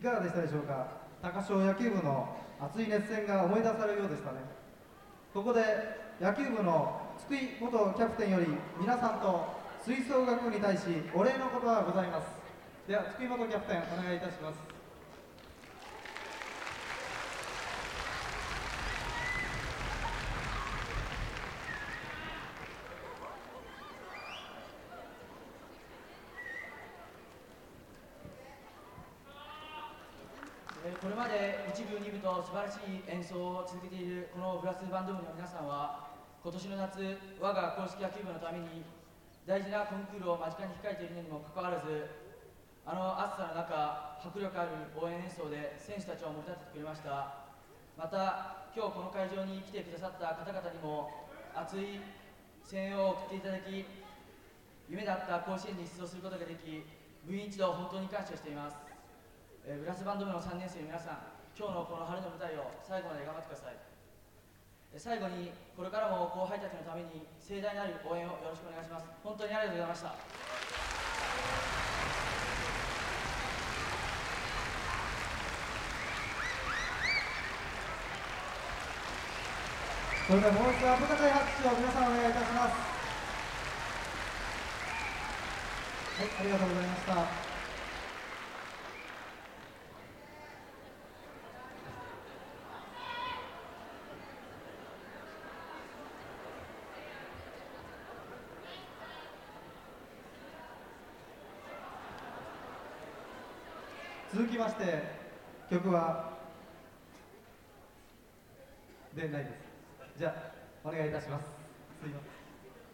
いかがでしたでしょうか。高商野球部の熱い熱戦が思い出されるようでしたね。ここで野球部の津久井元キャプテンより皆さんと吹奏楽部に対しお礼の言葉がございます。では津久井元キャプテンお願いいたします。 これまで1部、2部と素晴らしい演奏を続けているこのブラスバンド部の皆さんは、今年の夏、我が硬式野球部のために大事なコンクールを間近に控えているのにもかかわらず、あの暑さの中、迫力ある応援演奏で選手たちを盛り立ててくれました。また、今日この会場に来てくださった方々にも熱い声援を送っていただき、夢だった甲子園に出場することができ、部員一同本当に感謝しています。ブラスバンド部の3年生の皆さん、今日のこの春の舞台を最後まで頑張ってください。最後に、これからも後輩たちのために盛大なる応援をよろしくお願いします。本当にありがとうございました。 それではもう一度温かい拍手を皆さんお願いいたします。はい、ありがとうございました。続きまして曲はでないです。じゃあお願いいたします。すいません。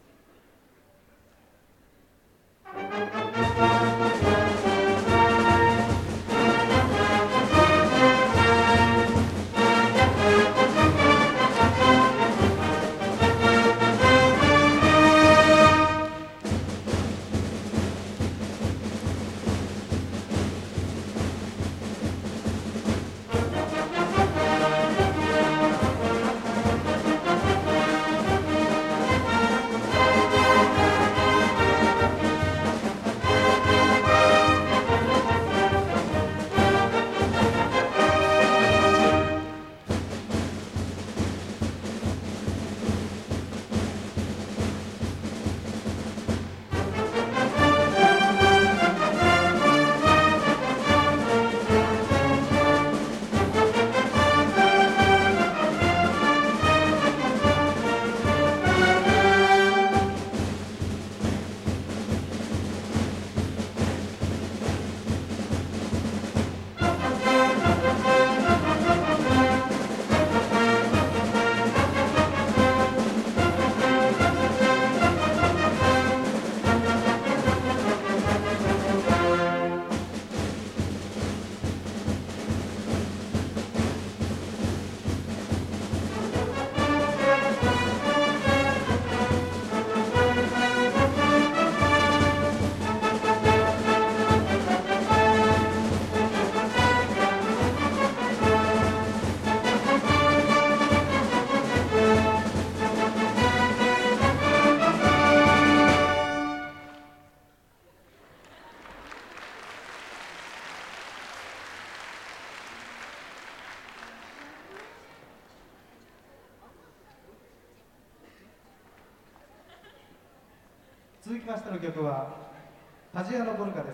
続きましての曲は鍛冶屋のポルカです。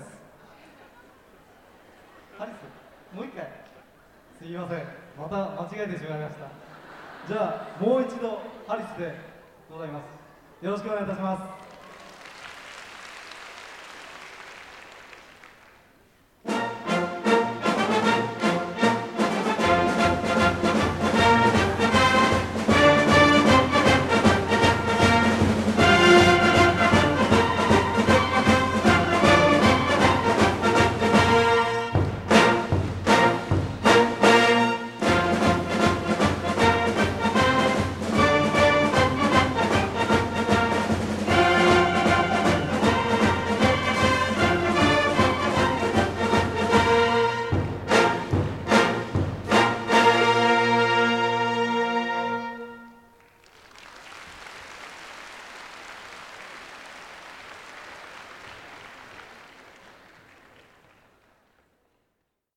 ハリス、もう一回。すいません、また間違えてしまいました。じゃあもう一度ハリスでございます。よろしくお願いいたします。